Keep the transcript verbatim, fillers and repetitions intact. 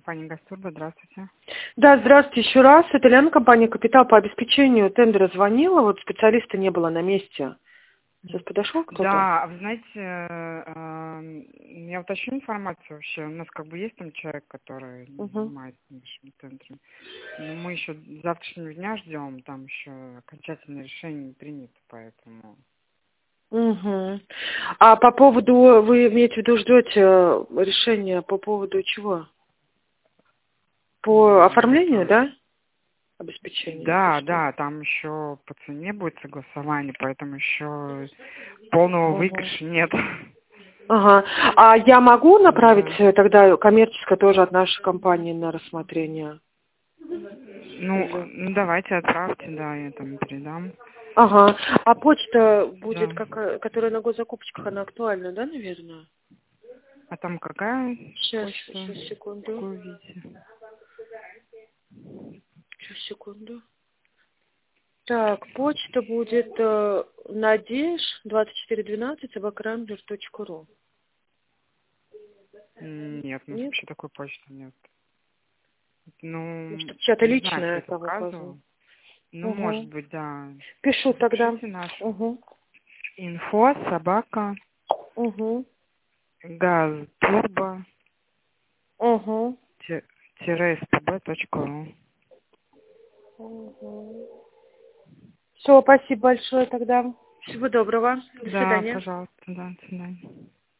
Компания «Газтурбо», здравствуйте. Да, здравствуйте еще раз. Это Лена, компания «Капитал». По обеспечению тендера звонила, вот специалиста не было на месте. Сейчас подошел кто-то? Да, вы знаете, э, я уточню информацию вообще. У нас как бы есть там человек, который Угу. занимается нашими тендерами. Но мы еще завтрашнего дня ждем, там еще окончательное решение не принято, поэтому... Угу. А по поводу, вы имеете в виду, ждете решения по поводу чего? По оформлению, да? Обеспечение. Да, да, там еще по цене будет согласование, поэтому еще полного Угу. выигрыша нет. Ага. А я могу направить Да. тогда коммерческое тоже от нашей компании на рассмотрение? Ну, Или... ну, давайте отправьте, да, я там передам. Ага. А почта будет, Да. как, которая на госзакупочках, она актуальна, да, наверное? А там какая Сейчас, почта? сейчас, секунду. Какую видите? Сейчас, секунду. Так, почта будет э, надеж двадцать четыре двенадцать собака рамблер точка ру. Нет, у нас Нет? вообще такой почты нет. Ну, Ну, что чья-то не знаю, кто личная это там указана. указывал. Ну, может Угу. быть, да. Пишу тогда. Запишите нашу. Угу. Инфо собака Угу. газтурбо Угу. спб точка ру. Угу. Все, спасибо большое тогда. Всего доброго. До Да, свидания. пожалуйста, да, до свидания.